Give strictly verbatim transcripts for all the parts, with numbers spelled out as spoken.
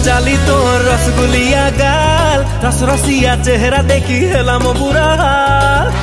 चाली तो रसगुलिया गाल, रस रसिया चेहरा देखी हेलाम बुरा हाल।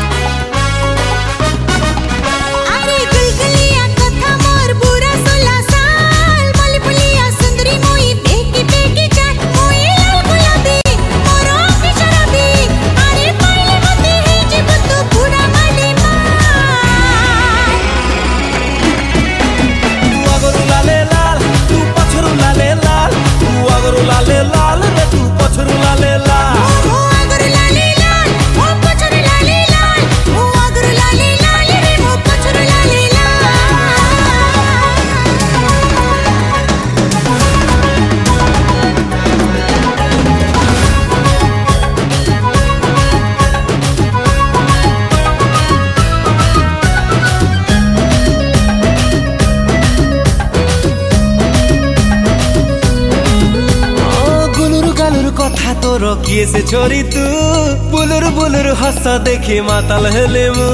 कथा तोर किए से छोरी तू, बुलुर बुलुर हस देखी माताल हेले मु।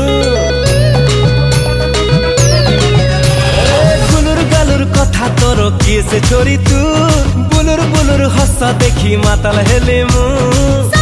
गुलुर गालुर कथा तोर किए से छोरी तू, बुलुर बुलुर हस देखी माताल हेले मु।